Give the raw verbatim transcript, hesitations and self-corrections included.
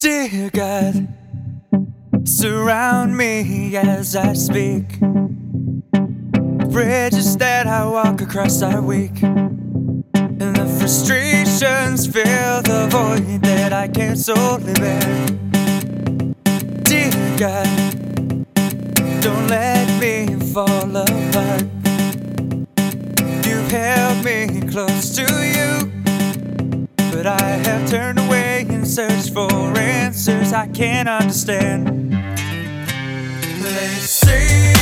Dear God, surround me as I speak. Bridges that I walk across are weak, and the frustrations fill the void that I can't solely bear. Dear God, don't let me fall apart. You've held me close to you, but I have turned away in search for answers I can't understand. They say